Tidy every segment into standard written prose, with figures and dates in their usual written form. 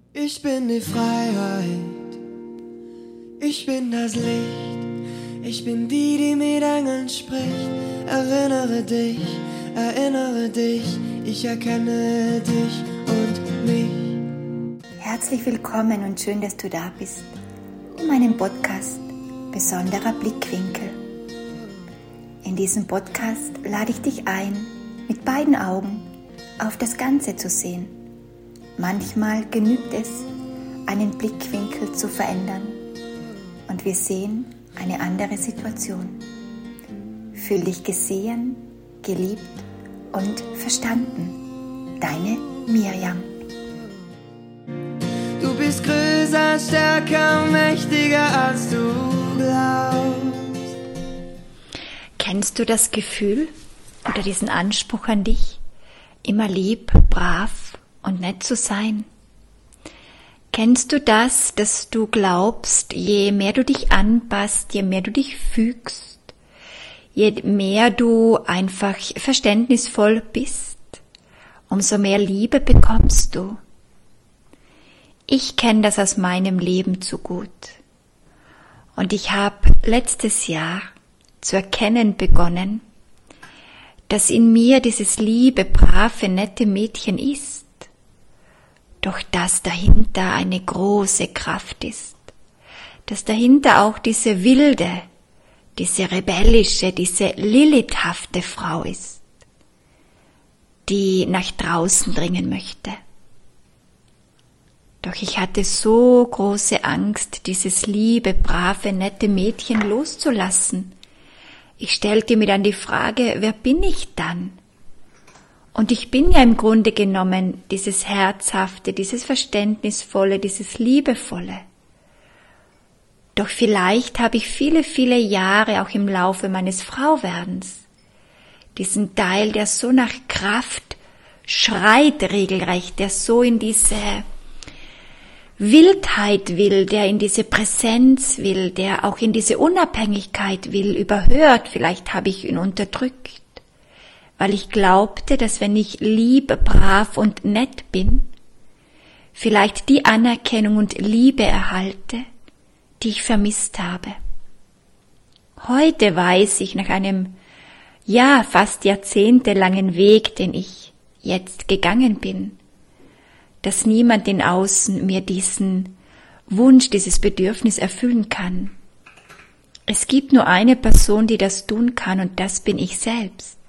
Ich bin die Freiheit, ich bin das Licht, ich bin die mit Engeln spricht. Erinnere dich, ich erkenne dich und mich. Herzlich willkommen und schön, dass du da bist in meinem Podcast Besonderer Blickwinkel. In diesem Podcast lade ich dich ein, mit beiden Augen auf das Ganze zu sehen. Manchmal genügt es, einen Blickwinkel zu verändern und wir sehen eine andere Situation. Fühl dich gesehen, geliebt und verstanden. Deine Miriam. Du bist größer, stärker, mächtiger als du glaubst. Kennst du das Gefühl oder diesen Anspruch an dich, immer lieb, brav und nett zu sein? Kennst du das, dass du glaubst, je mehr du dich anpasst, je mehr du dich fügst, je mehr du einfach verständnisvoll bist, umso mehr Liebe bekommst du? Ich kenne das aus meinem Leben zu gut. Und ich habe letztes Jahr zu erkennen begonnen, dass in mir dieses liebe, brave, nette Mädchen ist, doch dass dahinter eine große Kraft ist, dass dahinter auch diese wilde, diese rebellische, diese lilithhafte Frau ist, die nach draußen dringen möchte. Doch ich hatte so große Angst, dieses liebe, brave, nette Mädchen loszulassen. Ich stellte mir dann die Frage, wer bin ich dann? Und ich bin ja im Grunde genommen dieses Herzhafte, dieses Verständnisvolle, dieses Liebevolle. Doch vielleicht habe ich viele, viele Jahre auch im Laufe meines Frauwerdens diesen Teil, der so nach Kraft schreit regelrecht, der so in diese Wildheit will, der in diese Präsenz will, der auch in diese Unabhängigkeit will, überhört. Vielleicht habe ich ihn unterdrückt, weil ich glaubte, dass wenn ich lieb, brav und nett bin, vielleicht die Anerkennung und Liebe erhalte, die ich vermisst habe. Heute weiß ich nach einem, fast jahrzehntelangen Weg, den ich jetzt gegangen bin, dass niemand in Außen mir diesen Wunsch, dieses Bedürfnis erfüllen kann. Es gibt nur eine Person, die das tun kann, und das bin ich selbst.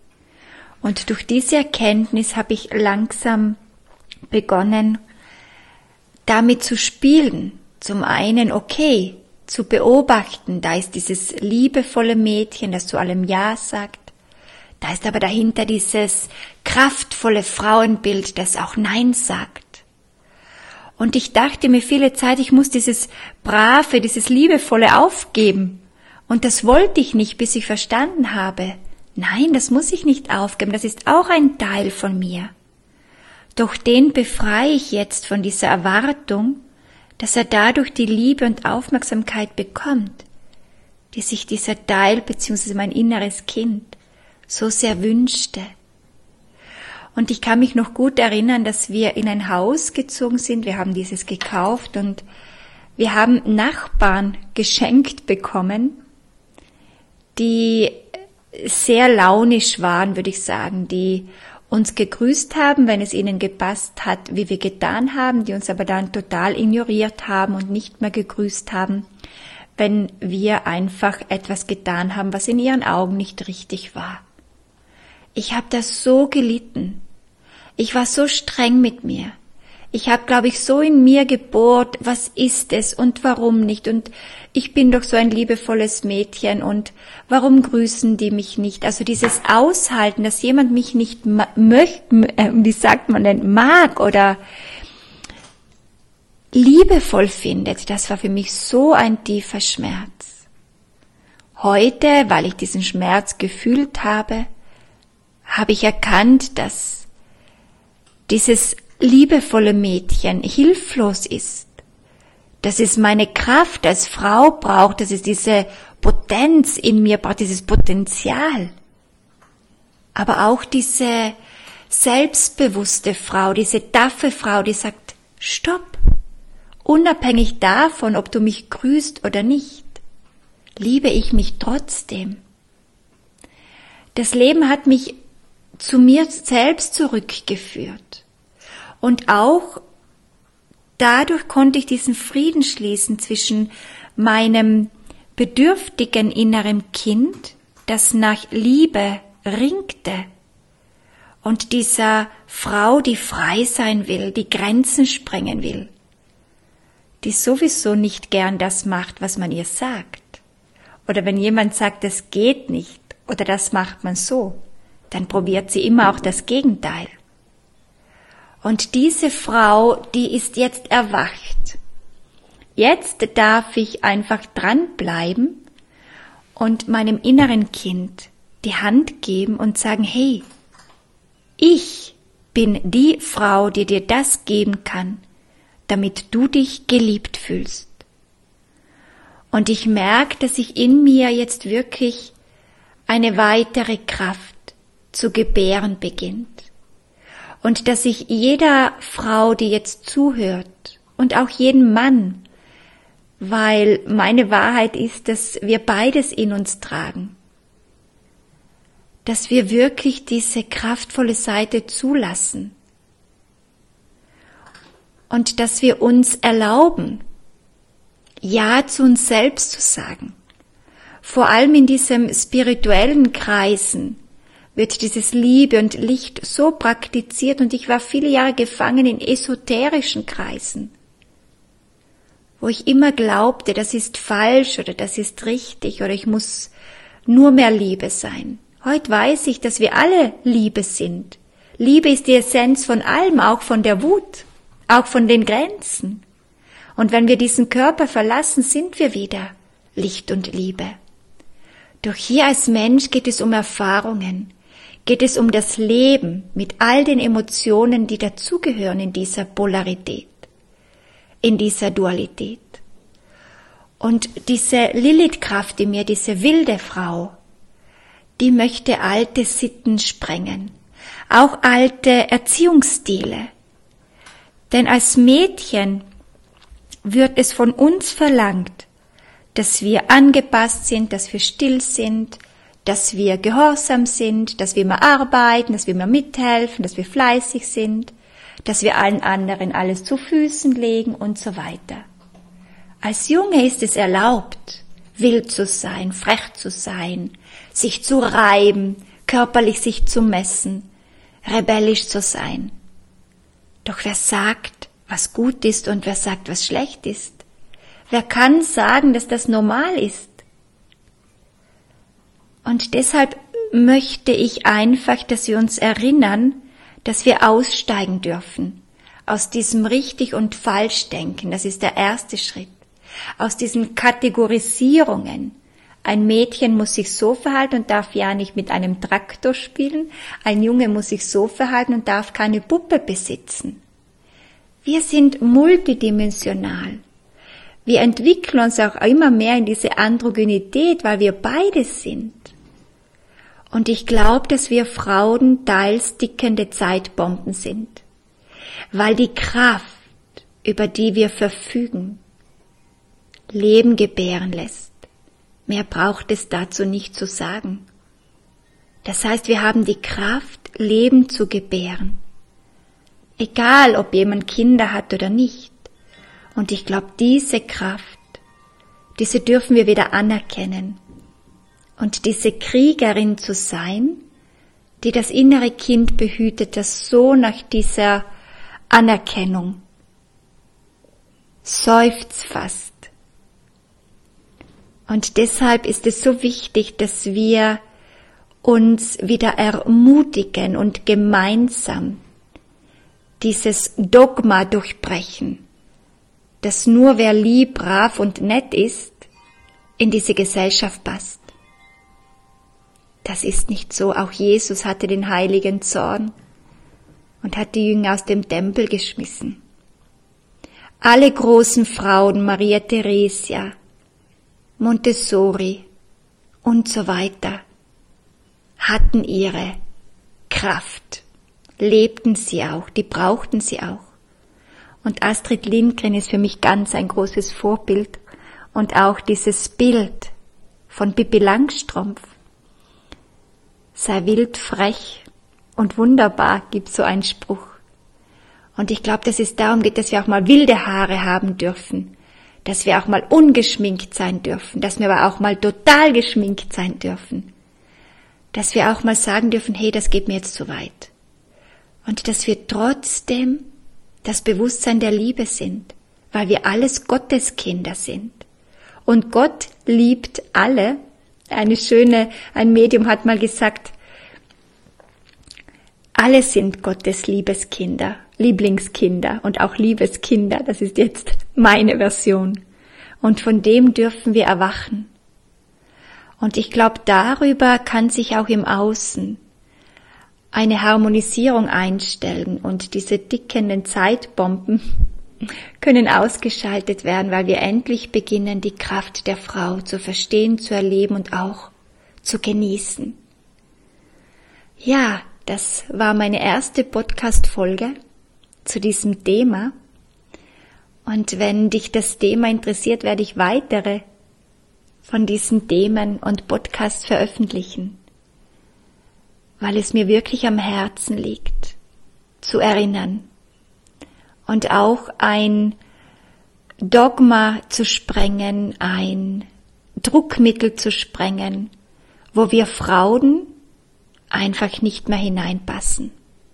Und durch diese Erkenntnis habe ich langsam begonnen, damit zu spielen. Zum einen, zu beobachten, da ist dieses liebevolle Mädchen, das zu allem Ja sagt. Da ist aber dahinter dieses kraftvolle Frauenbild, das auch Nein sagt. Und ich dachte mir viele Zeit, ich muss dieses brave, dieses liebevolle aufgeben. Und das wollte ich nicht, bis ich verstanden habe. Nein, das muss ich nicht aufgeben, das ist auch ein Teil von mir. Doch den befreie ich jetzt von dieser Erwartung, dass er dadurch die Liebe und Aufmerksamkeit bekommt, die sich dieser Teil bzw. mein inneres Kind so sehr wünschte. Und ich kann mich noch gut erinnern, dass wir in ein Haus gezogen sind, wir haben dieses gekauft und wir haben Nachbarn geschenkt bekommen, die sehr launisch waren, würde ich sagen, die uns gegrüßt haben, wenn es ihnen gepasst hat, wie wir getan haben, die uns aber dann total ignoriert haben und nicht mehr gegrüßt haben, wenn wir einfach etwas getan haben, was in ihren Augen nicht richtig war. Ich habe das so gelitten. Ich war so streng mit mir. Ich habe, glaube ich, so in mir gebohrt, was ist es und warum nicht? Und ich bin doch so ein liebevolles Mädchen und warum grüßen die mich nicht? Also dieses Aushalten, dass jemand mich nicht mag oder liebevoll findet, das war für mich so ein tiefer Schmerz. Heute, weil ich diesen Schmerz gefühlt habe ich erkannt, dass dieses liebevolle Mädchen hilflos ist, dass es meine Kraft als Frau braucht, dass es diese Potenz in mir braucht, dieses Potenzial. Aber auch diese selbstbewusste Frau, diese taffe Frau, die sagt, Stopp! Unabhängig davon, ob du mich grüßt oder nicht, liebe ich mich trotzdem. Das Leben hat mich zu mir selbst zurückgeführt. Und auch dadurch konnte ich diesen Frieden schließen zwischen meinem bedürftigen inneren Kind, das nach Liebe ringte, und dieser Frau, die frei sein will, die Grenzen sprengen will, die sowieso nicht gern das macht, was man ihr sagt. Oder wenn jemand sagt, das geht nicht oder das macht man so, dann probiert sie immer auch das Gegenteil. Und diese Frau, die ist jetzt erwacht. Jetzt darf ich einfach dranbleiben und meinem inneren Kind die Hand geben und sagen, hey, ich bin die Frau, die dir das geben kann, damit du dich geliebt fühlst. Und ich merke, dass sich in mir jetzt wirklich eine weitere Kraft zu gebären beginnt. Und dass ich jeder Frau, die jetzt zuhört, und auch jedem Mann, weil meine Wahrheit ist, dass wir beides in uns tragen, dass wir wirklich diese kraftvolle Seite zulassen und dass wir uns erlauben, Ja zu uns selbst zu sagen. Vor allem in diesem spirituellen Kreisen wird dieses Liebe und Licht so praktiziert, und ich war viele Jahre gefangen in esoterischen Kreisen, wo ich immer glaubte, das ist falsch oder das ist richtig oder ich muss nur mehr Liebe sein. Heute weiß ich, dass wir alle Liebe sind. Liebe ist die Essenz von allem, auch von der Wut, auch von den Grenzen. Und wenn wir diesen Körper verlassen, sind wir wieder Licht und Liebe. Doch hier als Mensch geht es um Erfahrungen, geht es um das Leben mit all den Emotionen, die dazugehören in dieser Polarität, in dieser Dualität. Und diese Lilith-Kraft in mir, diese wilde Frau, die möchte alte Sitten sprengen, auch alte Erziehungsstile. Denn als Mädchen wird es von uns verlangt, dass wir angepasst sind, dass wir still sind, dass wir gehorsam sind, dass wir immer arbeiten, dass wir immer mithelfen, dass wir fleißig sind, dass wir allen anderen alles zu Füßen legen und so weiter. Als Junge ist es erlaubt, wild zu sein, frech zu sein, sich zu reiben, körperlich sich zu messen, rebellisch zu sein. Doch wer sagt, was gut ist und wer sagt, was schlecht ist? Wer kann sagen, dass das normal ist? Und deshalb möchte ich einfach, dass wir uns erinnern, dass wir aussteigen dürfen aus diesem richtig und falsch denken. Das ist der erste Schritt. Aus diesen Kategorisierungen. Ein Mädchen muss sich so verhalten und darf ja nicht mit einem Traktor spielen. Ein Junge muss sich so verhalten und darf keine Puppe besitzen. Wir sind multidimensional. Wir entwickeln uns auch immer mehr in diese Androgynität, weil wir beides sind. Und ich glaube, dass wir Frauen teils tickende Zeitbomben sind, weil die Kraft, über die wir verfügen, Leben gebären lässt. Mehr braucht es dazu nicht zu sagen. Das heißt, wir haben die Kraft, Leben zu gebären. Egal, ob jemand Kinder hat oder nicht. Und ich glaube, diese Kraft, diese dürfen wir wieder anerkennen. Und diese Kriegerin zu sein, die das innere Kind behütet, das so nach dieser Anerkennung seufzt fast. Und deshalb ist es so wichtig, dass wir uns wieder ermutigen und gemeinsam dieses Dogma durchbrechen, dass nur wer lieb, brav und nett ist, in diese Gesellschaft passt. Das ist nicht so. Auch Jesus hatte den heiligen Zorn und hat die Jünger aus dem Tempel geschmissen. Alle großen Frauen, Maria Theresia, Montessori und so weiter, hatten ihre Kraft, lebten sie auch, die brauchten sie auch. Und Astrid Lindgren ist für mich ganz ein großes Vorbild. Und auch dieses Bild von Pippi Langstrumpf. Sei wild, frech und wunderbar, gibt so einen Spruch. Und ich glaube, dass es darum geht, dass wir auch mal wilde Haare haben dürfen. Dass wir auch mal ungeschminkt sein dürfen. Dass wir aber auch mal total geschminkt sein dürfen. Dass wir auch mal sagen dürfen, hey, das geht mir jetzt zu weit. Und dass wir trotzdem das Bewusstsein der Liebe sind, weil wir alles Gottes Kinder sind. Und Gott liebt alle. Ein Medium hat mal gesagt, alle sind Gottes Lieblingskinder und auch Liebeskinder. Das ist jetzt meine Version. Und von dem dürfen wir erwachen. Und ich glaube, darüber kann sich auch im Außen eine Harmonisierung einstellen und diese tickenden Zeitbomben können ausgeschaltet werden, weil wir endlich beginnen, die Kraft der Frau zu verstehen, zu erleben und auch zu genießen. Ja, das war meine erste Podcast-Folge zu diesem Thema. Und wenn dich das Thema interessiert, werde ich weitere von diesen Themen und Podcasts veröffentlichen, weil es mir wirklich am Herzen liegt, zu erinnern und auch ein Dogma zu sprengen, ein Druckmittel zu sprengen, wo wir Frauen einfach nicht mehr hineinpassen.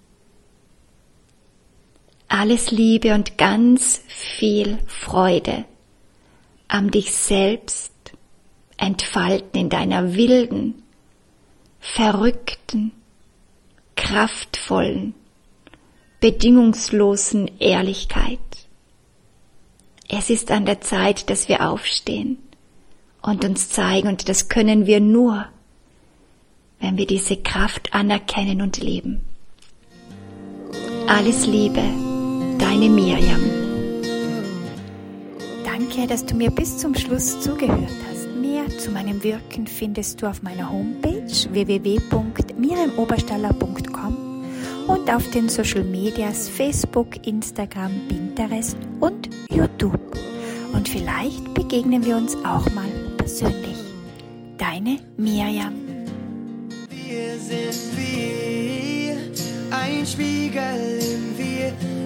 Alles Liebe und ganz viel Freude am dich selbst entfalten in deiner wilden, verrückten, kraftvollen, bedingungslosen Ehrlichkeit. Es ist an der Zeit, dass wir aufstehen und uns zeigen, und das können wir nur, wenn wir diese Kraft anerkennen und leben. Alles Liebe, deine Miriam. Danke, dass du mir bis zum Schluss zugehört hast. Mehr zu meinem Wirken findest du auf meiner Homepage www.miriamoberstaller.com und auf den Social Medias Facebook, Instagram, Pinterest und YouTube. Und vielleicht begegnen wir uns auch mal persönlich. Deine Miriam. Wir sind wie ein Spiegel im Wir.